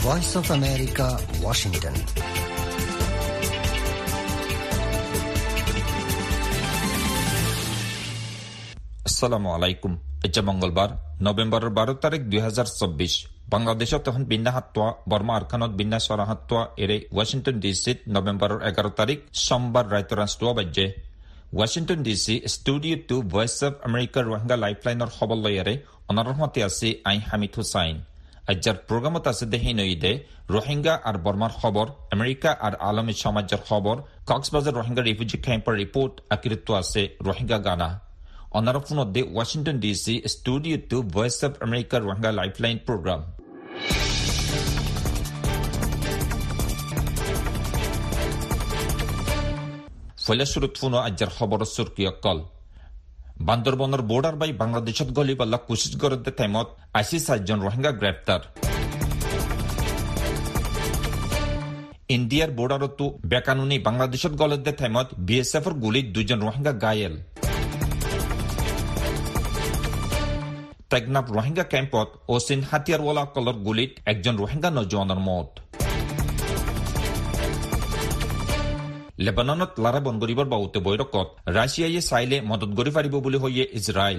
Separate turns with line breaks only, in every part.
Voice of America, Washington.
আসসালামু আলাইকুম। এটা মঙ্গলবার নভেম্বরের 12 তারিখ 2024। বাংলাদেশত তখন বিন্যা হাত্তোয়া বর্মা আরখানত বিন্যা সরা হাত্তোয়া এরে ওয়াশিংটন ডিসিত নভেম্বরের 11 তারিখ সোমবার রাইত রাষ্ট্র বাজ্যে Washington DC studio to Voice of America Rohingya লাইফলাইনের খবর লয়ারে অনারহমতে আছে আই হামিদ হুসাইন। আজ্জার প্রোগ্রামত আছে দেহি নইদে রোহিঙ্গা আর বর্মার খবর, আমেরিকা আর আলমী সমাজের খবর, কক্সবাজার রোহিঙ্গা রিফিউজি ক্যাম্পের রিপোর্ট আকিরিত্ব আছে রোহিঙ্গা গানা। অনারফুনদে Washington DC studio to Voice of America Rohingya lifeline program. ফলে শুরুত ফুনো আজ্জার খবর সুরকিয়কল। বান্দরবনের বর্ডার বাই বাংলাদেশত গলিবাল্লা কোশিশ করতে টাইমত 87 জন রোহিঙ্গা গ্রেপ্তার। ইন্ডিয়ার বর্ডারতো বেকানুনি বাংলাদেশত গলতে টাইমত বিএসএফর গুলিত 2 জন রোহিঙ্গা গায়েল। টেকনাফ রোহিঙ্গা ক্যাম্পত ওসিন হাতিয়ারওয়ালা কলর গুলিত 1 জন রোহিঙ্গা নজওয়ানের মত। লেবাননত লারা বন গরিবর বাউতে বৈরকত রাশিয়ায় চাইলে মদত গরি পারিব বুলি হইয়ে ইজরাইল।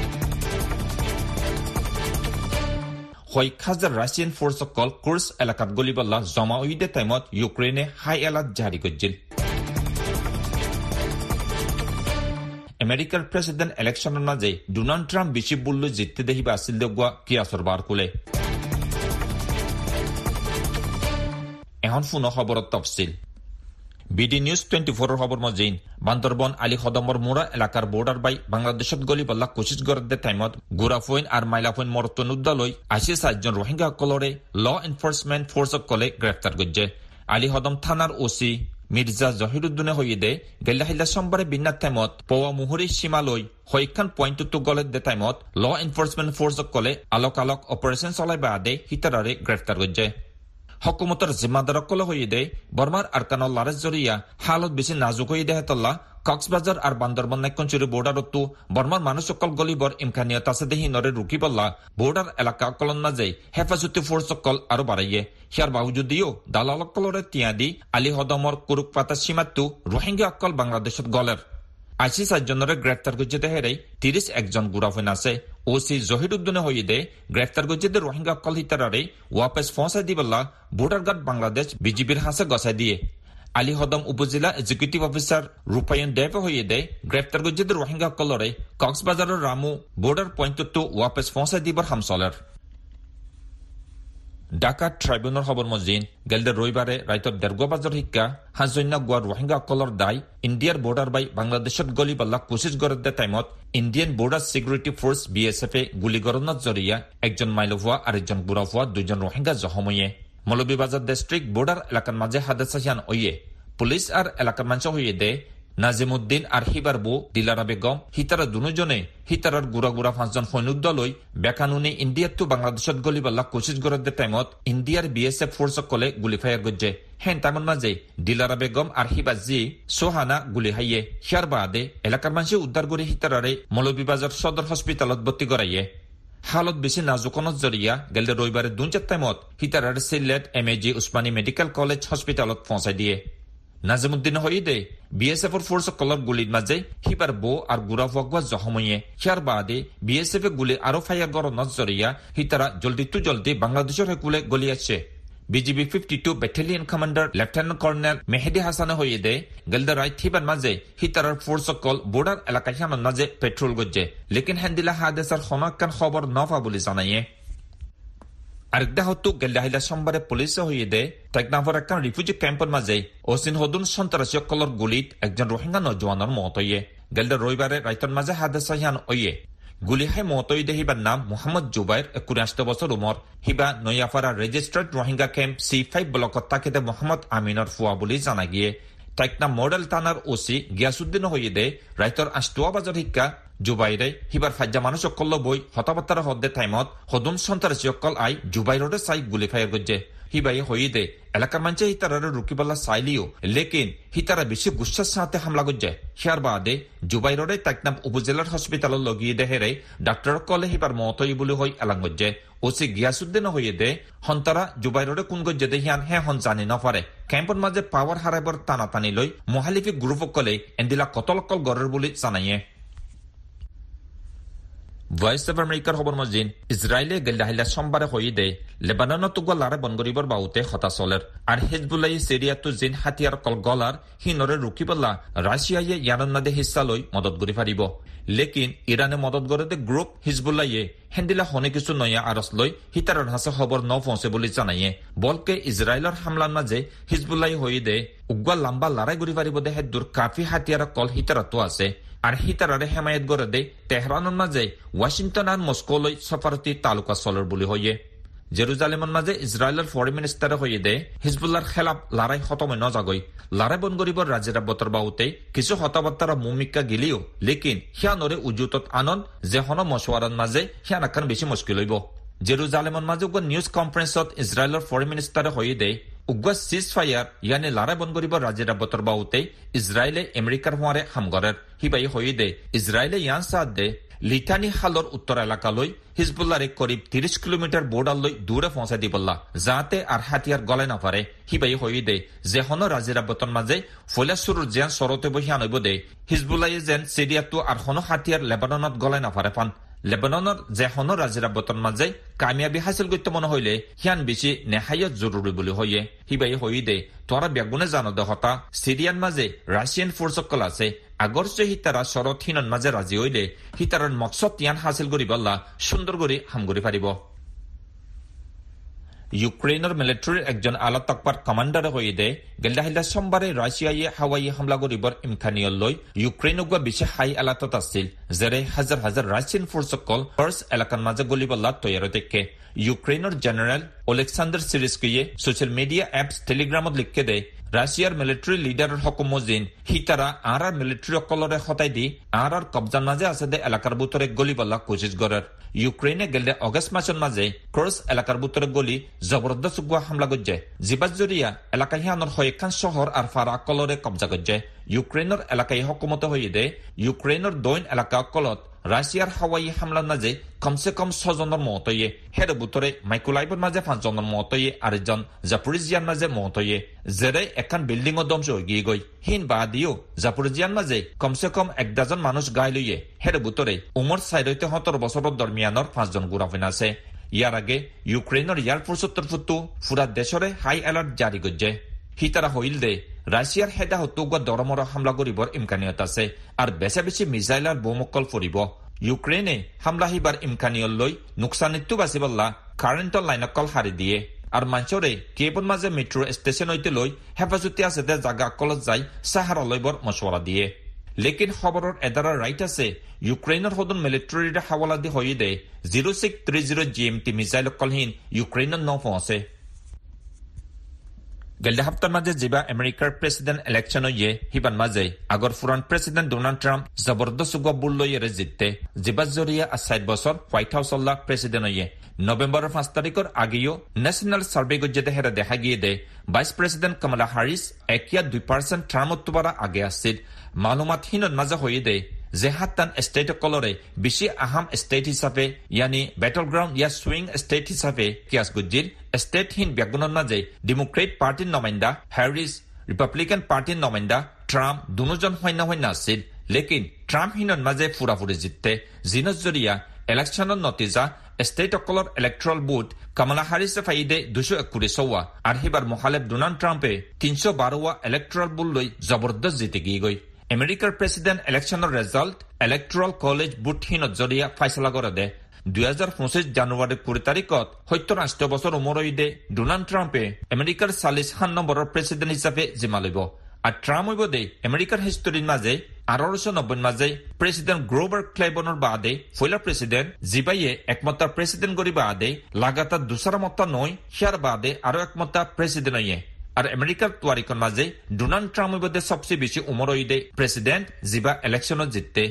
হাজার রাশিয়ান ফোর্স অকল কুর্স এলাকাত গলিবাল্লা জমা উইদে টাইমত ইউক্রেনে হাই এলার্ট জারি করছিল। আমেরিকার প্রেসিডেন্ট ইলেকশনের মাঝে ডোনাল্ড ট্রাম্প বেশি বলল জিততে দেখিবা আসিল দেগুয়া কি আসর বার কোলে। এখন ফুন খবরত তফসিল। বিডি নিউজ 24 খবর মজিন বান্দরবন আলী খদমর মোড়া এলাকার বর্ডার বাই বাংলাদেশত গলিবাল্লা কোশিশ করতে টাইমত গুরাফইন আর মাইলাফইন মরতন উদ্দালয় 87 জন রোহিঙ্গা কলরে ল এনফোর্সমেন্ট ফোর্স কলে গ্রেফতার করছে। আলী খদম থানার ওসি মির্জা জহিরুদ্দিনে হইদে গেল্লাহিল্লা সোমবারে বিন্নার টাইমত পোয়া মুহুরি সীমালয় হইখান পয়েন্ট গলে দে টাইমত ল এনফোর্সমেন্ট ফোর্স কলে আলোক আলোক অপারেশন চলাই বাদে হিতারারে গ্রেফতার করছে। হকুমতর জিম্মাদারক কলে হইদে বর্মার আরকানল লারেজ জরিয়া হালত বেশি নাজুক হয়ে দেহতল্লা কক্সবাজার আর বান্দরবন নাইকঞ্চুরি বর্ডারতো বর্মার মানুষ সকল গলিবর ইমকানিয়ত আছে দেহি নরে রুকিবল্লা বর্ডার এলাকা কলন মাঝে হেফাজতি ফোর্স সকল আরো বাড়াইয়ে। হিয়ার বাহুযুদিও দালালক কলরে তিয়া দি আলী হদমর কুরুক পাতা সীমাত্তু রোহিঙ্গা অকল বাংলাদেশত গলের 87 জনের গ্রেফতার করছে দেহেরে 31 জন গুরাফিন আছে। ওসি জহিরুদ্দিনে হইদে গ্রেফতার করছে রোহিঙ্গা অকল হিতারারে ওয়াপেস ফসাই দিবল্লা বর্ডার গার্ড বাংলাদেশ বিজিবির হাসে গসাই দিয়ে। আলী হদম উপজেলা এক্সিকিউটিভ অফিসার রূপায়ণ দেব হইদে গ্রেফতার করছে রোহিঙ্গা অকলরে কক্সবাজারের রামু বর্ডার পয়েন্টতো ওয়াপেস ফসাই দিবার হামসলের। ঢাকা ট্রাইব্যুনাল খবর মজিন গেলদের রবিবারে রাইতর দেড়গবাজার শিক্ষা হাজন্য গোয়া রোহিঙ্গা অকলর দায় ইন্ডিয়ার বর্ডার বাই বাংলাদেশত গলিবাল্লা কোশিশ করতে টাইমত Indian border security force BSF এ গুলিগরণত জরিয়া 1 জন মাইলভুয়া আর 1 জন বুড়াফুয়া 2 জন রোহিঙ্গা জখমইয়ে। মৌলভীবাজার ডিস্ট্রিক্ট বর্ডার এলাকার মাঝে হাদাসাহিয়ান ওয়ে পুলিশ আর এলাকার মানুষ হইয়ে দে নাজিমুদ্দিন আর হিবার বউ দিলারা বেগম হিতারা দুজনে হিতারার গুড়া গুড়া 5 জন সৈন্যদলই বেকানুনি ইন্ডিয়ার তো বাংলাদেশত গলিবাল্লা কোশিশ করতে টাইমত ইন্ডিয়ার বিএসএফ ফোর্স কলে গুলি ফায়ার করছে। হেন তামন মাঝে দিলারা বেগম আর হিবা জি সোহানা গুলি হাইয়ে। হিয়ার বাদে এলাকার মানুষ উদ্ধার করে হিতারারে মৌলভীবাজার সদর হসপিটালত ভর্তি করাইয়ে। হালত বেশি নাজুকনত জরিয়া গেলে রবিবারে 2 টাইমত হিতারার Sylhet MAG Osmani medical college হসপিটালত পৌঁছাই দিয়ে। নাজিমুদ্দিন হইদে বিএসএফ ফোর্স কলর গুলির মাঝে হিবার বউ আর গুড়া ফগুয়া জখমইয়ে। হিয়ার বাদে বিএসএফ গুলি আরো ফায়ার গরনত জরিয়া হিতারা জলদি বাংলাদেশের হেকুলে গলি আছে। BGB 52 battalion commander lieutenant colonel Mehedi হাসানে হইদে গেলদা রাইত হিবার মাঝে হিতারার ফোর্স কল বর্ডার এলাকা হিয়ানোর মাঝে পেট্রোল গজ্জে লেকিন হ্যান্দিলা হাদেসার হনাক্কান খবর নফা বলে জানাইয়ে। আরেকদা হতো গেল্লাহিলা সোমবারে পুলিশে হইয়ে টেকনাফর একখান রিফিউজি ক্যাম্পের মাঝে ওসিন হদুন সন্ত্রাসী কলর গুলিত 1 জন রোহিঙ্গা নজওয়ানের মত হইয়ে। গেলদা রবিবারে রাইতর মাঝে হাদাসাহিয়ান ওয়ে গুলি হাই মত হইদে হিবার নাম মোহাম্মদ জুবাইর 79 বছর উমর। হিবা Nayapara registered Rohingya camp C5 ব্লকত তাকে মোহাম্মদ আমিনর ফুয়া বলে জানা গিয়ে। টেকনা মডেল থানার ওসি গিয়াসুদ্দিন হইয়ে রাইতর 8 বাজার শিক্ষা জুবাইরে হিবার ফাজ্জা মানুষ অকল বই হতাবাত্তারা হদ্দে টাইমত হদুম সন্ত্রাসী অকল আই জুবাইরে চাই গুলি ফায়ার করছে। হিবাই হইদে এলাকার মানুষে হিতারারে রুকিবাল্লা চাইলিও লেকিন হিতারা বেশি গুচ্ছার সাথে হামলা করছে হিয়ার বাদে জুবাইরে তাইকনাম উপজেলার হসপিটালত লগিয়ে দেহেরে ডাক্তার কলে হিবার মতই বলে হই এলাং গজ্জে ওসি গিয়াসুদ্দিন হইয়ে দে হন্তারা জুবাইরে কোন গজ্জে দে হিয়ান হে হন জানি নপারে ক্যাম্পর মাঝে পাওয়ার হারাইবার টানাটানি লই মহালিফি গ্রুপ কলে এন্দিলা কতলকল গড়ের বলে জানাইয়ে ভয়েস অফ আমেরিকার খবর মজিন ইসরায়েলে গেল্লাহিলা সোমবারে হয়ে দেয় লেবাননত লারে বনগরিবর বাউতে হতা চলের আর হিজবুল্লাহ সিরিয়াতো জিন হাতিয়ার কল গলার হিনরে রুকিবল্লা রাশিয়ায় ইয়ানন্নাদে হিস্সা লই মদত করি পারিব লেকিন ইরানে মদত করে দে গ্রুপ হিজবুল্লাহে হেন্দিলা হনে কিছু নয়া আরস লই হিতারর হাসে খবর ন পৌঁছে বলে জানাইয়ে বলকে ইসরায়েলের হামলার মাঝে হিজবুল্লাহ হয়ে দে উগ্র লম্বা লড়াই করি পারিব দেহে দূর কাফি হাতিয়ার কল হিতারতো আছে আর হিতারারে হেমায়ত করে দে তেহরানের মাঝে ওয়াশিংটন আর মস্কো লই সফারতি তালুকা চলের বলে হইয়ে জেরুজালেমের মাঝে ইসরায়েলের ফরেন মিনিস্টারে হয়ে দে হিজবুল্লাহর খেলাফ লড়াই খতমে নজাগই লড়াই বন গরিবর রাজেরা বতর বাউতে কিছু হতাবার্তারা মুমিকা গেলিও লেকিন হিয়ানরে উজুতত আনন্দ যে হন মশওয়ারার মাঝে হিয়ান আকান বেশি মুশকিল হইব জেরুজালেমের মাঝে নিউজ কনফারেন্সত ইসরায়েলের ফরেন মিনিস্টারে হয়ে দে উগ্র সিজ ফায়ার ইয়ানি লড়াই বন গরিবর রাজেরা বতর বাউতে ইসরায়েলে আমেরিকার হওয়ারে হামগরের হিবাই হয়ে দে ইসরায়েলে ইয়ান সাথ দে লিথানি হালর উত্তর এলাকালৈ হিজবুল্লাহরে করিব 30 কিলোমিটার বোর্ডারলৈ দূরে পৌঁছাই দিবল্লা যাতে আর হাতিয়ার গলে না পারে হিবাই হয়ে দে যে হন রাজিরা বতন মাঝে ফৈলাসুরুর জিয়ান সরতে বহি আনব দে হিজবুল্লাহ যেন সিরিয়াতো আর হন হাতিয়ার লেবাননত গলে না পারে পান লেবাননের যে হন রাজিরা বতন মাঝে কামিয়াবি হাসিল করতে মনে হইলে হিয়ান বেশি নেহায়ত জরুরি বলে হইয়ে হিবাই হয়ে দে তোরা বেগুনে জানো দে হতা সিরিয়ান মাঝে রাশিয়ান ফোর্সকল আছে আগরচে হিতারা শরৎ হিনন মাঝে রাজি হইলে হিতারন মকসদ ইয়ান হাসিল করি বল্লা সুন্দর করে হাম করি পারিব ইউক্রেনের মিলিটারির একজন আলা তকবার কমান্ডার হয়ে দে গেল্লাহিলা সোমবারে রাশিয়ায় হাওয়াই হামলা করিবার ইমকানিয়ল লই ইউক্রেন বেশি হাই এলাকাত আছিল যেরে হাজার হাজার রাশিয়ান ফোর্সকল ফার্স এলাকার মাঝে গলিবল্লা তৈয়ার দেখে ইউক্রেনের জেনারেল ওলেক্সান্ডার সিরিস্কিয়ে সোশ্যাল মিডিয়া অ্যাপস টেলিগ্রামত লিখে দেয় রাশিয়ার মিলিটারি লিডারের হকুমজিন হিতারা আর মিলিটারি অকলরে হতাই দি আর কবজার মাঝে আছে দে এলাকার ভিতরে গলিবল্লা কোশিশ করার ইউক্রেনে গেলে অগস্ট মাসের মাঝে ক্রস এলাকার ভিতরে গলি জবরদস্ত গুয়া হামলা করছে জিবাস জরিয়া এলাকা হিয়ানোর হয়েখান শহর আর ফারা অকলরে কবজা করছে ইউক্রেনের এলাকায় হকুমত হয়ে দে ইউক্রেনের দৈন এলাকা অকলত রাশিয়ার হাওয়াই হামলার মাঝে কমসে কম 6 জনের মত হয়ে হের ভিতরে মাইকোলাইভের মাঝে 5 জনের মত হয়ে আরেকজন জাপোরিজিয়ার মাঝে মত হয়ে যেরে এখন বিল্ডিং ও ধ্বংস হয়ে গিয়ে গই হিন বা দিও জাপোরিজিয়ার মাঝে কমসে কম 1 ডজন মানুষ গায়ে লইয়ে হের ভিতরে উমর 60 বছরের দরমিয়ানোর 5 জন গুরাফিন আছে ইয়ার আগে ইউক্রেনের এয়ারফোর্স তরফতো পুরা দেশরে হাই অ্যালার্ট জারি করছে হিতারা হইল দে রাশিয়ার হেডা হতুগা দরমর হামলা করিবার ইমকানিয়ত আছে আর বেশা বেশি মিসাইল আর বোমকল ফরিব ইউক্রেনে হামলা হিবার ইমকানিয়ল লই নুকসানিত্তু বাসিবল্লা কারেন্টর লাইনকল হারি দিয়ে আর মাঞ্চরে কেবন মাঝে মেট্রো স্টেশন হইতে লই হেফাজতি আছে দে জাগা কলত যাই সাহারা লইবর মশওয়ারা দিয়ে লেকিন খবরের এদারা রাইট আছে ইউক্রেনের হদন মিলিটারির হাওয়ালা দি হয়ে দে 0630 GMT মিসাইল কলহীন ইউক্রেনের ন পৌঁছে গেল্ডে হাপ্তার মাঝে যেবা আমেরিকার প্রেসিডেন্ট ইলেকশন হইয়ে হিবান মাঝে আগর ফুরান প্রেসিডেন্ট ডোনাল্ড ট্রাম্প জবরদস্ত গব্বুল লইয়ে জিততে যেবা জরিয়া 60 বছর হোয়াইট হাউস অল্লাহ প্রেসিডেন্ট হইয়ে নভেম্বরের 5 তারিখের আগেও ন্যাশনাল সার্ভে গজ্জেতে হেরা দেখা গিয়ে দে ভাইস প্রেসিডেন্ট কমলা হ্যারিস 1-2% ট্রাম্পত তোবারা আগে আসছিল মালুমাত হিনন মাঝে হয়ে দে যে হাত্তান স্টেট কলরে বেশি আহাম স্টেট হিসাবে ইয়ানি ব্যাটল গ্রাউন্ড ইয়া সুইং স্টেট হিসাবে কিয়াস গুজির স্টেট হিন ব্যাগুনের মাঝে ডেমোক্রেট পার্টির নমাইন্দা হ্যারিস রিপাবলিকান পার্টির নমাইন্দা ট্রাম্প দুজন হইনা আসছিল লেকিন ট্রাম্প হিনন মাঝে ফুরাফুরি জিততে জিনস জরিয়া ইলেকশনের নতিজা স্টেট অকলর ইলেকট্রাল বুথ কমলা হ্যারিসে ফাইদে 221 আর হিবার মহালেব ডোনাল্ড ট্রাম্পে 312 ইলেকট্রাল বুথ লই জবরদস্ত জিতে গিয়ে গই আমেরিকার প্রেসিডেন্ট ইলেকশনের রেজাল্ট ইলেকট্রাল কলেজ বুথহীনত জরিয়া ফাইসলা করে দে 2025 জানুয়ারি 20 তারিখত 70 বছর উমর হইদে ডোনাল্ড ট্রাম্পে আমেরিকার 41 নম্বরের প্রেসিডেন্ট হিসাবে জিমা লইব আর ট্রাম্প হইব দে আমেরিকার হিস্টোরির মাঝে 1890 মাঝে প্রেসিডেন্ট গ্রোভার ক্লেবনের বাদে ফয়লা প্রেসিডেন্ট জিবাইয়ে একমাত্র প্রেসিডেন্ট গরি বাদে লাগাতার দুসরা মত্তা নয় হিয়ার বাদে আরো একমাত্র প্রেসিডেন্ট হইয়ে আর আমেরিকার তারিখের মাঝে ডোনাল্ড ট্রাম্প হইব দে সবচেয়ে বেশি উমর হইদে প্রেসিডেন্ট জিবা ইলেকশনত জিততে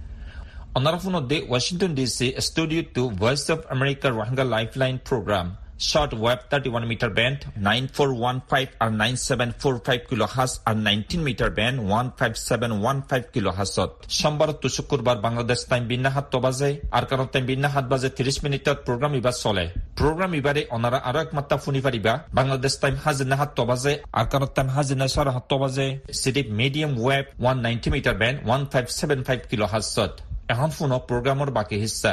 অনারাফুন দে Washington DC studio to Voice of America Rohingya lifeline program short wave 31 meter band 9415 আর 9745 কিলোহার্টজ আর 19 মিটার ব্যান্ড 15715 কিলোহার্টজত সোমবার তো শুক্রবার বাংলাদেশ টাইম বিন্না 7 বাজে আর কারণ টাইম বিন্না 7 বাজে 30 মিনিটত প্রোগ্রাম ইবার চলে প্রোগ্রাম ইবারে অনারা আরো এক মাত্রা ফুনি পারিবা বাংলাদেশ টাইম হাজিনা 7 বাজে আর কারণ টাইম হাজিনা 7 বাজে city medium wave 190 meter band 1575 কিলোহার্টজত এখন ফোন প্রোগ্রামৰ বাকি হিস্সা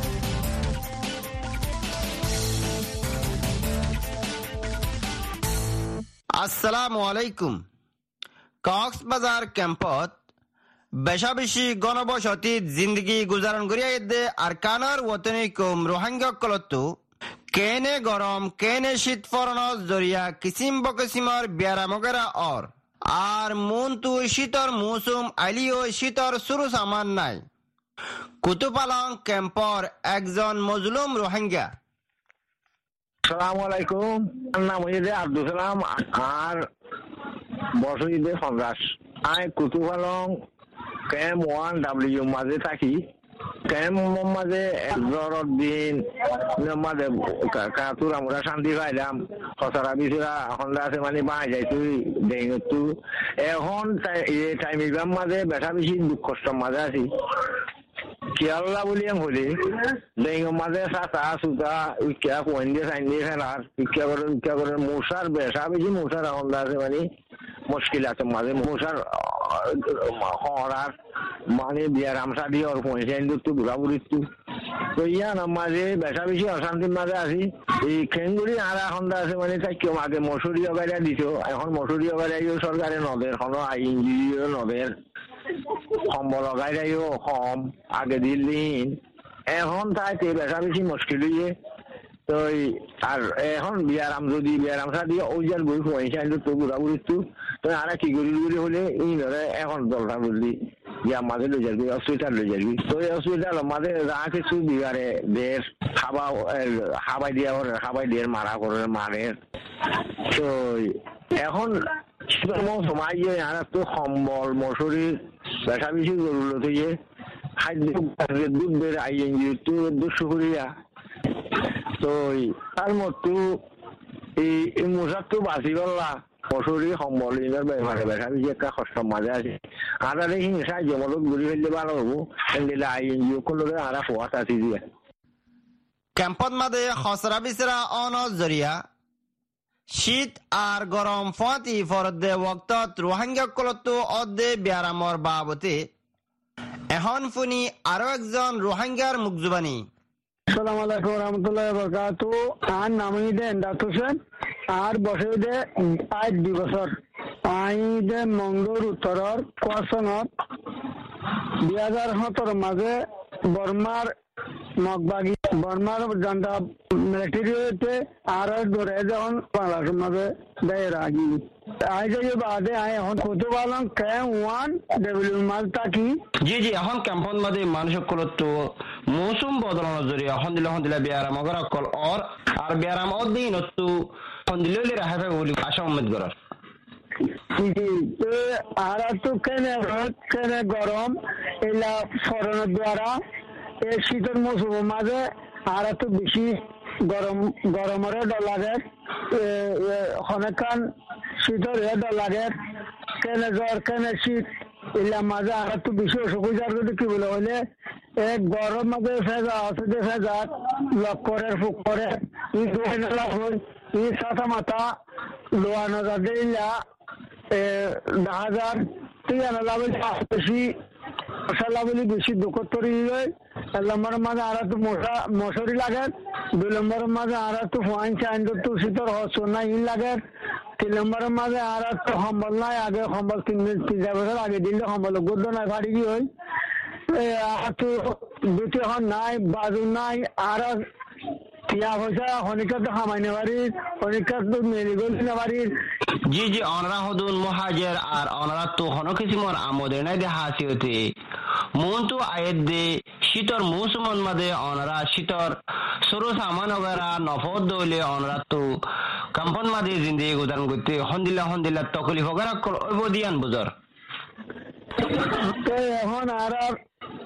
আসসালামু আলাইকুম কক্সবাজার ক্যাম্পত বেশা বেশি গণবসতিত জিন্দগি গুজারণ করিয়া দে আর কানার ওতনিকুম রোহিঙ্গা কলতো কেনে গরম কেনে শীত ফরনস জরিয়া কিসিম বকিসিমর বিয়ারামগেরা আর মন তু শীতর মৌসুম আলিও শীতর শুরু সামান নাই কুতুপালং ক্যাম্পর একজন মজলুম রোহিঙ্গা
আসসালামু আলাইকুম নাম হইছে আব্দুল সালাম আর বসইদে সন্ত্রাস আই কুতুপালং ক্যাম্প 1W মাঝে থাকি ক্যাম্প মাঝে জ্বরের দিন মাঝে কাতুর আমরা শান্তি পাইলাম খসরা বিচরা এখন আছে মানে বাই যাই তুই দেঙতু এখন টাইম ইবাম মাঝে বেশা বেশি দুঃখ কষ্ট মাঝে আছি কেরালা বলি হলে ডেঙ্গু মাঝে চাচা চুচা উইকা কোয়েন দিয়ে চাইন দিয়ে ফেলার উইকা করে মশার বেশা বেশি মশার এখন আছে মানে মুশকিল আছে মাঝে মশার হরার মানে বিয়ার আমসা দিয়ে ওর পয়সা ইন্দুর ঘোরাঘুরির তো ইয়ান মাঝে বেশা বেশি অশান্তির মাঝে আছি এই খেঙ্গুড়ি আর এখন আছে মানে তাই কেউ আগে মসুরি অগাইরা দিত এখন মসুরি অগাইরাইও সরকারে নদের কোনো আইনজীবীও নদের সম্বল অগাইরাইও কম আগে দিল্লিহীন এখন তাই বেশা বেশি মুশকিল হইয়ে তো আর এখন বিয়ারাম যদি বিয়ারামসা দিয়ে ওইজার বই পয়সা ইন্দুর তো ঘোরাঘুরির তো আর কি গড়ি হলে এই ধরে এখন দলটা বুঝলি যে আমাদের লই যাবি হসপিটাল লই যাবি তো এই হসপিটাল আমাদের যা কিছু বিহারে দেশ হাবাই দিয়ে মারা করে মারে তো এখন সময় আর তো সম্বল মশুরি বেশা বেশি জরুরত হইয়ে খাদ্য দুধ বের আইএনজি তো দুশো করিয়া তো তার মতো এই মশার তো বাঁচি পারলা মশুরি সম্বল ইনার ব্যাপারে বেশা বেশি একটা কষ্ট মাঝে আছে আর দেখি সাহায্য মদত ঘুরি ফেললে ভালো হবো দিলে আইএনজি কোনো আর পোয়াত আছে দিয়ে
ক্যাম্পত মাঝে খসরা বিচরা অনজ জরিয়া শীত আর গরম ফাতি ফরদে ওয়াক্তত রোহিঙ্গা কলতো অদে বিয়ারামর বাবতে এখন ফুনি আরো একজন রোহিঙ্গার মুখজুবানি
আসসালামু আলাইকুম রহমতুল্লাহ বরকাতু আর নামিদে এন্দাত হোসেন আর বসইদে আজ 2 বছর আইদে মঙ্গল উত্তরর কোয়াসনত 2017 মাঝে বর্মার মগবাগি বর্মার জান্ডা মিলিটারিতে আর ধরে যখন বাংলাদেশের মাঝে দেয় আগি আই যাই বাদে আই এখন কুতুপালং ক্যাম্প 1W মাঝ থাকি
জি এখন ক্যাম্পত মাঝে মানুষের কলতো মৌসুম বদলানোর জরিয়া হন্দিলা বিয়ারাম অগরা কল আর বিয়ারাম অদিন তো হন্দিলে রাহাবে বলি আশা উম্মেদ করার
আর তো কেনে গরম এলা ফরনের দ্বারা এই শীতের মৌসুমের মাঝে আর তো বেশি গরমের ডর লাগে অনেকক্ষণ শীতের ডর লাগে কেনে জ্বর কেনে শীত এলা মাঝে আর তো বেশি অসুখ যার যদি কি বলে হইলে এক গরম মাঝে ফেজা আছে যে ফেজা লক করে ফুক করে ই দোলা হই ই সাথা মাথা লোয়ানো যাতে ইলা 10,000 টিয়ানা লাভ বেশি মশলা বলি বেশি দুঃখতরি হয় 1 নম্বরের মাঝে আর তো মশারি লাগে 2 নম্বরের মাঝে আর তো ফাইন চাইন তো শীতর সোনা ইন লাগে 3 নম্বরের মাঝে আর তো সম্বল নাই আগে সম্বল 3 বছর আগে দিলে সম্বল গদ্দ নাই ফাড়ি কি হয় আর তো দুটি এখন নাই বাজু নাই আর টিয়া পয়সা হনিকাত খামাইনে বাড়ির হনিকাত তো মেরিগোল কিনে বাড়ির
জি অনরা হদুন মহাজের আর অনরা তো হনো কিসিমর আমদে নাই দে হাসিয়তে মন তো আয়েদ দে শীতর মৌসুমন মাদে অনরা শীতর সরু সামান ওগারা নফদ দলে অনরা তো কাম্পন মাদে জিন্দেগি গুজারণ করতে হন্দিলা তকলিফ ওগারা অবদিয়ান বুজর
তো এখন আর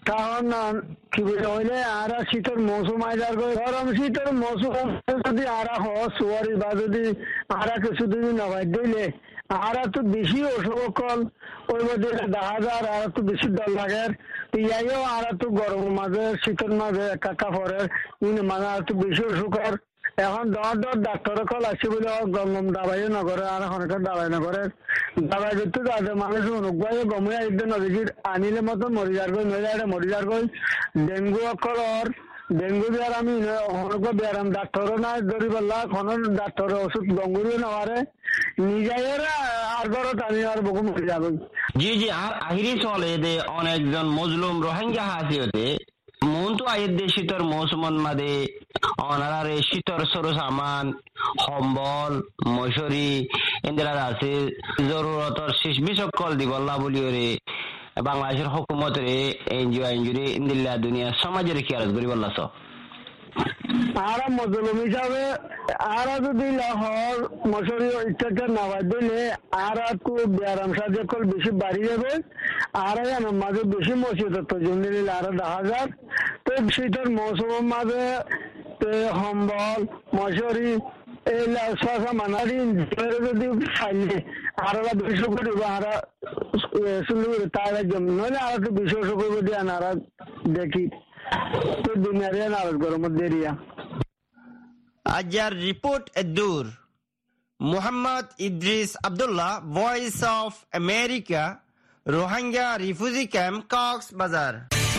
তখন কি বলে হইলে আর শীতের মৌসুম আইজার গরম শীতের মৌসুম যদি আর হওয়ারি বা যদি আর কিছুদিন নবাই দিলে আর তো বেশি অসুখল ওই মধ্যে দেখা যায় আর তো বেশি ডর লাগে ইয়াইও আর তো গরমের মাঝে শীতের মাঝে একা পরের মানে আর তো বেশি অসুখর এখন দর ডাক্তার কল আসছে বলে গরম দাবাইও নকরে আর অনেক দাবাই নকরে দাবাই দিতে যাতে মানুষ অনুগ্রহ গমে একদিন নদীর আনিলে মতো মরি যার গই নইলে মরি যার গই ডেঙ্গু অকলর ডেঙ্গু বিয়ার আমি অনেক বিয়ারাম ডাক্তারও নাই ধরি বললা কোনো ডাক্তার ওষুধ গঙ্গুরিও নেওয়ারে নিজের আর ঘরত আমি আর বহু মরে যাবে।
জি জি আর আহিরি চলে দে অনেকজন মজলুম রোহিঙ্গা হাসিওতে মনতো আয়ের দে শীতর মৌসুমন মাদে অনারে শীতর সরু সামান সম্বল মশরি ইন্দিরা আছে জরুরতর শেষ বিসকল দিবল্লা বলিওরে বাংলাদেশের হুকুমতের এনজিও এনজিওরে ইন্দিল্লা দুনিয়া সমাজের কি আরজ করি বললাছ
আর মজলুম হিসাবে আর যদি লাহর মশরি ইত্যাদি নামাজ দিলে আর তো ব্যায়াম সাহায্য কল বেশি বাড়ি যাবে আর মাঝে বেশি মসজিদ জন্য দিলে আর 10,000 তো শীতের মৌসুমের মাঝে সম্বল মশরি এই মানারি যদি ফাইলে আর বেশি করিব আর তার নইলে আর তো বেশি করবো দিয়ে আর দেখি তো দুনিয়ারে নারাজ গরমের দেরিয়া
আজার রিপোর্ট এদুর Mohammad Idris Abdullah Voice of America Rohingya refugee camp Cox's Bazar.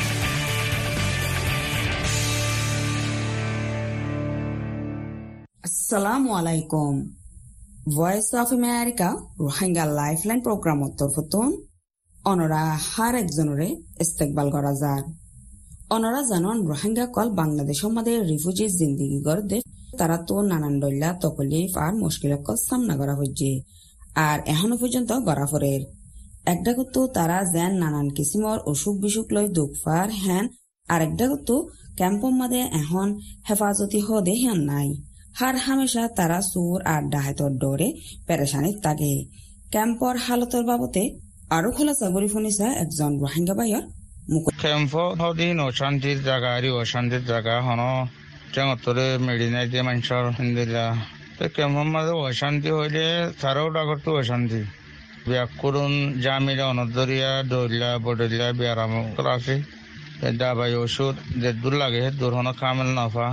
আসসালামু আলাইকুম Voice of America Rohingya lifeline program তরফতুন অনরা হার একজনরে ইস্তেকবাল করা যার অনরা জানন রোহিঙ্গা কল বাংলাদেশের মধ্যে রিফিউজি জিন্দিগি গড়ে তারা তো নানান দল্লা তকলিফ আর মুশকিল কল সামনা করা হচ্ছে আর এখনো পর্যন্ত গড়া ফরের একটা করতো তারা যেন নানান কিসিমর অসুখ বিসুখ লই দুঃখার হ্যান আর একটা করতো ক্যাম্পর মধ্যে এখন হেফাজতি হদে হ্যান নাই হার হামেশা তারা সুর আর ডাহাতর ডরে পেরেশানিত থাকে ক্যাম্পর হালতর বাবতে আরো খোলাসা করি শুনিছে একজন রোহিঙ্গা ভাইয়র মুখ
ক্যাম্প হদিন অশান্তির জায়গা আর অশান্তির জায়গা হন টেঙতরে মেডিনাই দিয়ে মানুষের হিন্দিলা ক্যাম্পর মাঝে অশান্তি হইলে তারাও ডাকতো অশান্তি ব্যাক করুন জামিলা অনদরিয়া দৌলা বদলিয়া ব্যারাম আছে দাবাই ওষুধ যে দূর লাগে দূর হন কামেল নফা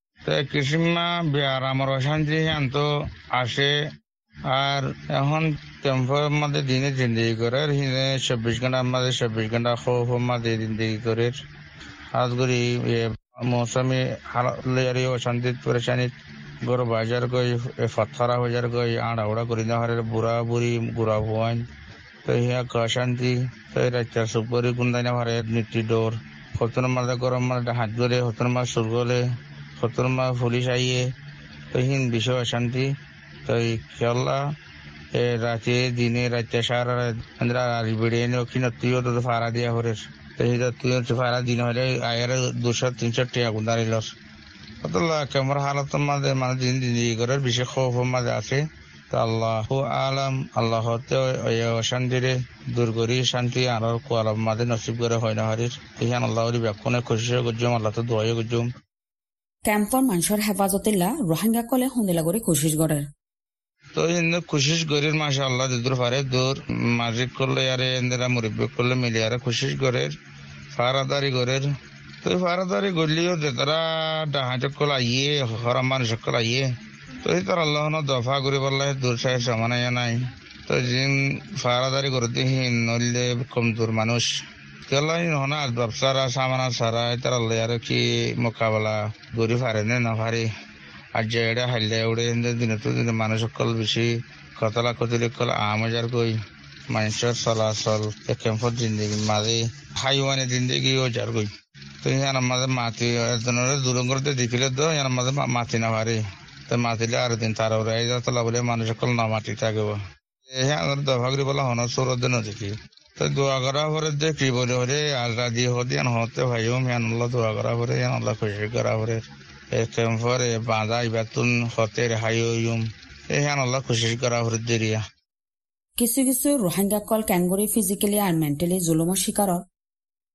কিসিমা ব্যারামর অশান্তি হ্যান তো আসে আর এখন ক্যাম্পের মধ্যে দিনে জিন্দগি করে 24 ঘন্টার মাঝে 24 ঘন্টা খোফ মাঝে জিন্দগি করে আজ করি মৌসুমি হালারি অশান্তি পরেশানিত গরু বাজার গই ফথরা বাজার গই আড়াউড়া করি না হারে বুড়া বুড়ি গুড়া ভুয়ান তো হিয়া অশান্তি তো রাজ্যের সুপরি গুন্দাইনা হারে নীতি ডোর হতন মাঝে গরম মাঝে হাত গলে হতন মাঝ সুর গলে হতন মাঝ পুলিশ আইয়ে তো হিন বিষয় অশান্তি তো খেলা রাতে দিনে রাতে সারা বেড়ে তুইও তো ফাড়া দিয়া হরে তুই ফাড়া দিন হলে আয়ের 200-300 টাকা গুন্দারি লস কেমন হালতের মাঝে মানে দিন জিন্দগি করার বিশেষ খৌফ মাঝে আছে তো আল্লাহ আলাম আল্লাহ অশান্তিরে দূর করি শান্তি আর কোয়াল মাঝে নসিব করে হয় না হরির এখান আল্লাহ ব্যাকুনে খুশি করছুম আল্লাহ তো দোয়াই করছুম
ক্যাম্পর মানুষের হেফাজতিল্লা রোহিঙ্গা কলে হুন্দিলা করে কোশিশ করে
তো ইন্দু কোশিশ করির মাসা আল্লাহ দূর পারে দূর মাজিদ করলে আরে ইন্দিরা মুরব্বী করলে মিলে আরে কোশিশ করে ফারাদারি করে তো ফারাদারি করলেও তারা ডাহাজক কল আইয়ে হরাম মানুষ কল আইয়ে তো তার আল্লাহ দফা করে পারলে দূর সাহেব সামানাইয়া নাই তো জিন ফারাদারি করতে হিন নইলে কমজোর মানুষ কেলাই হনা ব্যবসারা সামানা সারা তার আল্লাহ আর কি মোকাবেলা করি পারে না পারে আর যে এটা হাইলে উড়ে দিনে তো দিনে মানুষ সকল বেশি কতলা কতলি কল আমাজার কই মানুষের চলাচল ক্যাম্পর জিন্দগি মাঝে হাইওয়ানে জিন্দগি ও যার কই তো ইয়ার মাঝে মাটি একজনের দূর করতে দেখিলে তো ইয়ার মাঝে মাটি না পারে তো মাতিলে আর দিন তার তলা বলে মানুষ সকল না মাটি থাকবো হ্যাঁ দফা করি বলা হন সৌরদ দেখি তো দোয়া করা পরে দেখি বলে হরে আল্লাহ দিয়ে হতে হতে ভাইও হ্যাঁ আল্লাহ দোয়া করা পরে আল্লাহ খুশি করা পরে ক্যাম্পর বাঁধা ইবাতুন হতে হাইম হ্যাঁ আল্লাহ খুশি করা পরে দেরিয়া
কিছু কিছু রোহিঙ্গা কল ক্যাঙ্গুরি ফিজিক্যালি আর মেন্টালি জুলুমের শিকার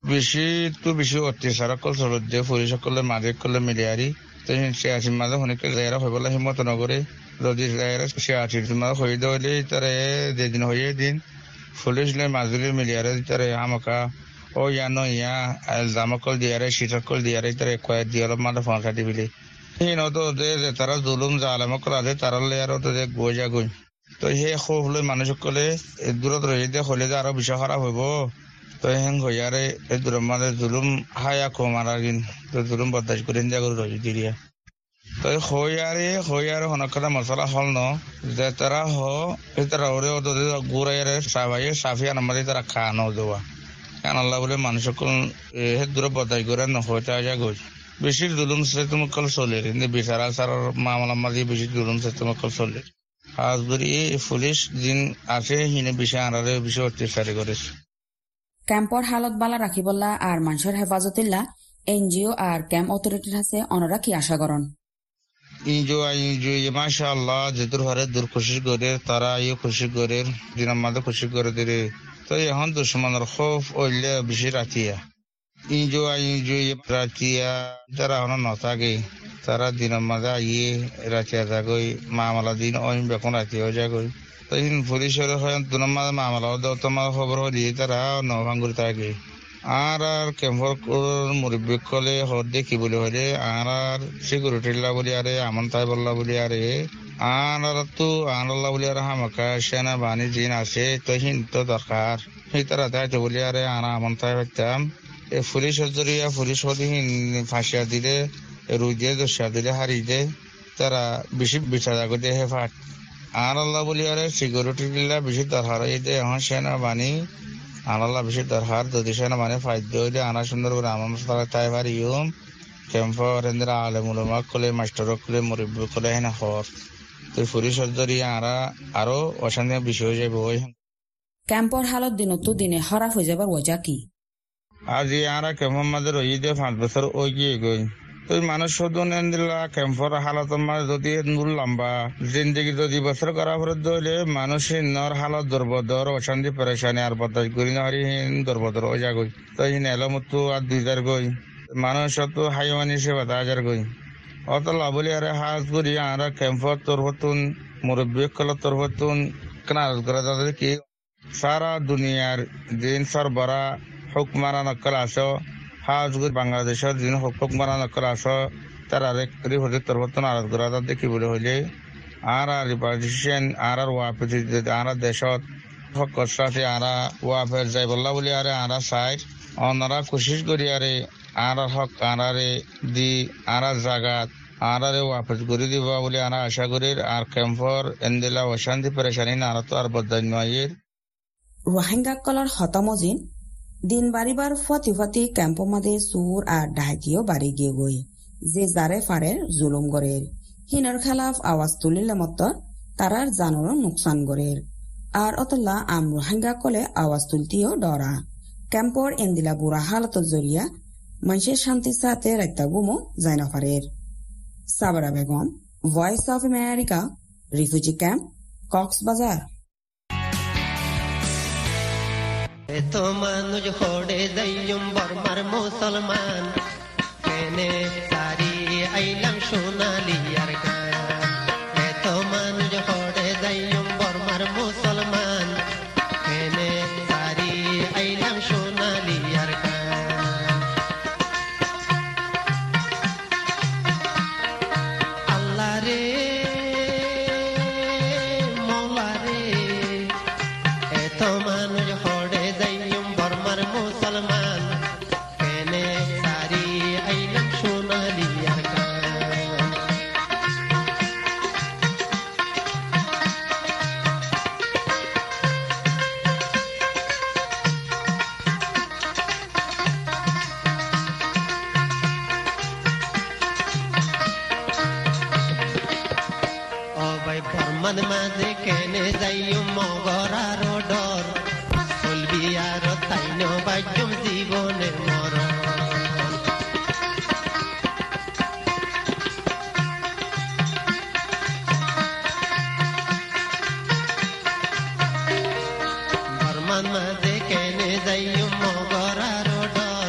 বেশি অত্যাচার চলত যে পুলিশ সকলে মাঝে করলে মিলিয়ারি সে আসির মাঝে অনেকে জায়গা হয়ে বলে হিম্মত নগরে যদি সে আসির মাঝে হয়ে দেওয়ালে তারা যেদিন হয়ে দিন পুলিশ মাজুলি মিলিয়ারে তারা আমাকা ও ইয়ানো ইয়া জামকল দিয়ারে শীতকল দিয়ারে তারা কয়েক দিয়ে অলপ মাথা ফাঁকা দিবিলি তারা জুলুম জালামকল আছে তারা আরো যে গই যা গই তো সেই খুব লৈ মানুষ সকলে দূৰত রয়ে দিয়ে হলে যে আরো বিষয় খারাপ হইব তো হেং হইয়ারে এই দূরের মাঝে জুলুম হায়া কম আর তো জুলুম বদাস করে দিয়া করে রয়ে দিয়ে তো হইয়ারে হনকটা মশলা হল ন যে তারা তারা ওরে গুড়াইয়ারে সাবাই সাফিয়া নামাজে তারা খাওয়ানো দেওয়া কেন আল্লাহ বলে মানুষ সকল হে দূরে বদাস করে নহইতে যা গই বেশি জুলুম সিস্টেমকল চলে কিন্তু বিচার আচার মামলা মাঝে বেশি জুলুম সিস্টেমকল চলে আজ ধরি পুলিশ দিন আছে হিনে বেশি আনারে বেশি অত্যাচারী করেছে
ক্যাম্পর হালত বালা রাখিবল্লা আর মানুষের হেফাজতিল্লা এনজিও আর ক্যাম্প অথরিটির আছে অনরা কি আশা করেন
ইনজো মাশাআল্লাহ যেদুর হারে দূর খুশি করে তারা খুশি করে দিনের মাঝে খুশি করে দিলে তো এখন দুশ্মনের খোফ ওইলে বেশি রাতিয়া ইনজো রাতিয়া যারা এখন নথাকে তারা দিনের মাঝে রাতিয়া যাগই মামলা দিন ওই বেখন রাতিয়া যাগই তো পুলিশের দিনের মাঝে মামলা তোমার খবর হলে তারা নভাঙ্গুরি থাকে আর ক্যাম্পর মুরব্বী কলে হর দেখি বলে হলে আর সিকিউরিটি বলি আরে আমন তাই বললা বলি আরে আর তো আনল্লা বলি আর হামাকা সেনা বাহিনী জিন আছে তো হিন্ত দরকার সেই তারা তাইতো বলি আরে আনা আমন তাই পাইতাম এই পুলিশের জরিয়া পুলিশ হলে ফাঁসিয়া দিলে রুই দিয়ে দোষা দিলে হারি দে তারা বেশি বিচার করতে হেফাট আর আল্লাহ বলি আরে সিকিউরিটি বেশি দরকার এই যে এখন সেনা বাহিনী আনাল্লাহ বেশি দরকার যদি সেনা মানে ফাইদ্য হইলে আনা সুন্দর করে আমার তারা তাই পারি ক্যাম্পর আলেমুলমা কলে মাস্টার কলে মুরব্বী কলে হেনা হর তো পুলিশের জরিয়া আরো অশান্তি বেশি হয়ে যাবে ওই
ক্যাম্পর হালত দিনত দিনে খারাপ হয়ে যাবার ওজা কি
আজ আরা ক্যাম্পর মাঝে রয়ে দিয়ে 5 বছর ওই গিয়ে গই তো মানুষ শুধু দিলা ক্যাম্পর হালত মাঝে যদি লম্বা জিন্দগি যদি বছর করা পরে ধরলে মানুষ নর হালত দরবদর অশান্তি পরেশানি আর বদাস করি না হারি দরবদর ওই যা গই তো হিন এলমতো আর 2000 গই মানুষ তো হাইওয়ানি সে 1000 গই অত লাভলি আরে হাজ করি আর ক্যাম্পর তরফতুন মুরব্বী কল তরফতুন কাজ করা যাবে কি সারা দুনিয়ার দিন সরবরা হুকমারা নকল আসো হাজ করে বাংলাদেশের দিন হুকমারা নকল আসো তারা রিপোর্টের তরফতুন আরজ করা দেখি বলে হইলে আর রিপার্টিশন আর ওয়াপে আর দেশত হকর সাথে আর ওয়াপের যাই বললা বলি আরে আর সাইড অনারা কোশিশ করি আরে আর হক আনারে দি আর জাগাত আনারে ওয়াপস করে দিবা বলে আনা আশা করি আর ক্যাম্পর এন্দিলা অশান্তি পরেশানি না তো আর বদান নয়ের
রোহিঙ্গা কলর হতামজিন দিন বাড়িবার ফতি ক্যাম্প মাদে সুর আর ডাহাকিও বাড়ি গিয়ে গই যে যারে ফারের জুলুম গড়ের হিনর খেলাফ আওয়াজ তুলিলে মত তারার জানোর নুকসান গড়ের আর অতলা আম রোহিঙ্গা কলে আওয়াজ তুলতিও ডরা ক্যাম্পর এন্দিলা বুড়া হালতর জরিয়া মানুষের শান্তির সাথে রাইতা গুমো জাইনা ফারের Sabra Begum Voice of America refugee camp Cox's Bazar
এত মানুষ হড়ে যাইম বর্মার মুসলমান কেনে সারি আইলাম সোনালি আর গান এত মানুষ হড়ে যাইম বর্মার মুসলমান কেনে সারি আইলাম সোনালি আর গান আল্লাহ রে মওলা রে এত মানুষ হড়ে যাইম বর্মার মুসলমান কেনে সারি আইলাম সোনালি আর গান ও ভাই বর্মার মাঝে কেনে যাইম মগরার ডর চলবি আর তাই নবাইম জীবনে মরণ বর্মার মাঝে কেনে যাইম মগরার ডর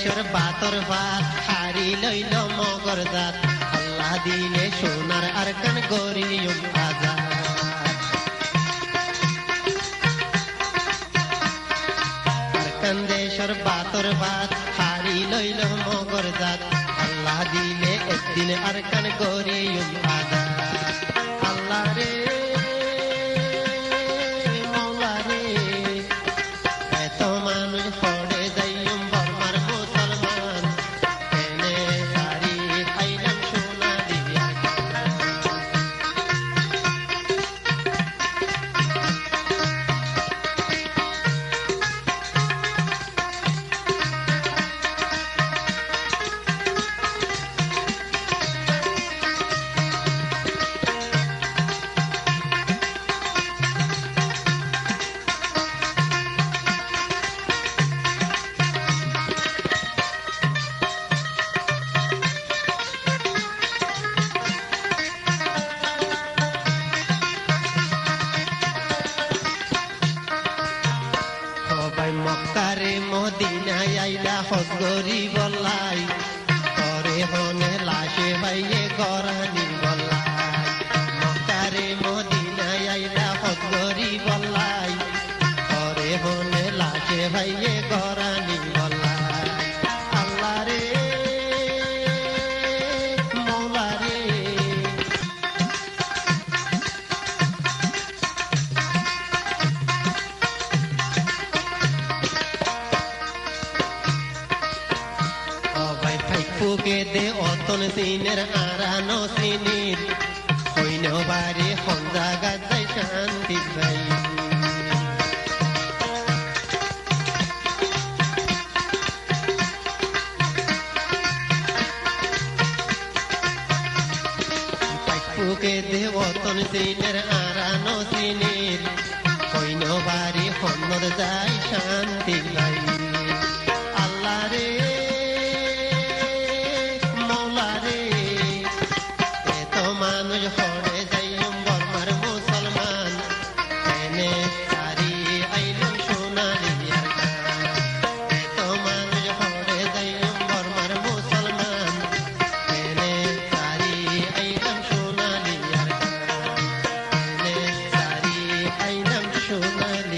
দেশের বাতর ভাত হারি লইল মগর জাত আল্লাহ দিলে সোনার আরকান গরিয়ম আজাদ আরকান দেশের বাতর ভাত হারি লইল মগর জাত আল্লাহ দিলে একদিন আরকান গরিয়ম আজাদ আল্লাহ রে মক্কারে মদিনায় আইলা হজ গরি বলাই করে হনে লাশে ভাইয়ে গরানি বলাই মক্কারে মদিনায় আইলা হজ গরি বলাই করে হনে লাশে ভাইয়ে গরানি বলাই আল্লাহ রে মওলা রে ফুকে দে অতন সিনের আরানো সিনির হইন বাড়ি হন্দা গাজাই শান্তি ভাই ফুকে দে অতন সিনের আরানো সিনির হইন বাড়ি হন্দর যাই শান্তি ভাই আল্লাহ রে হরে যাইম বর্মার মুসলমান এনে সারি আইলাম সোনালি এত মানুষ হরে যাইম বর্মার মুসলমান এনে সারি আইলাম সোনালি এনে সারি আইলাম সোনালি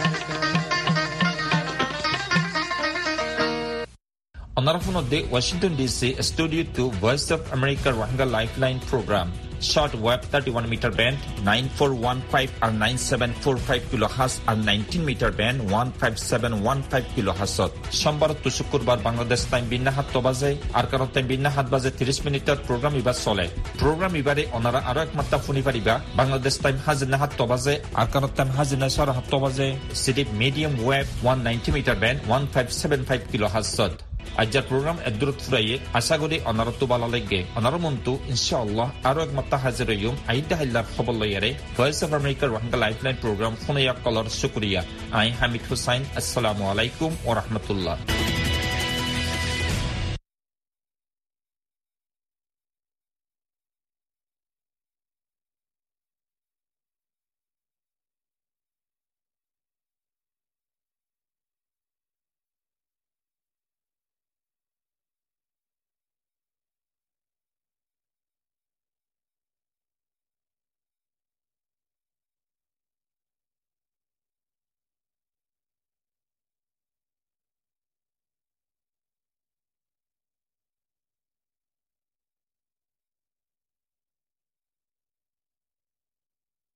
Honorable Washington DC, Studio 2, Voice of America Rohingya Lifeline Program. Short wave 31 meter band 9415 or 9745 kilohertz or 19 meter band 15715 kilohertz. সোমবার to শুক্রবার বাংলাদেশ টাইম বিন্না 7 বাজে আর কারণ টাইম বিন্না 7 বাজে 30 মিনিটের প্রোগ্রাম ইবার চলে প্রোগ্রাম ইবারে ওনারা আরো এক মাত্রা শুনি পারিবা বাংলাদেশ টাইম হাজিনা 7 বাজে আর কারণ টাইম হাজিনা 7 বাজে city medium wave 190 meter band 1575 kilohertz আজকের প্রোগ্রাম এদুরত ফুরাইয়ে আশা করি অনারত ভালো লাগে অনারমন্তু ইনশাআল্লাহ আরো এক মাত্রা হাজির হইম আইদা হাইলার খবর লইয়ারে Voice of America Rohingya lifeline program ফোনে কলর শুকরিয়া আই হামিদ হুসাইন আসসালামু আলাইকুম ওয়া রাহমাতুল্লাহ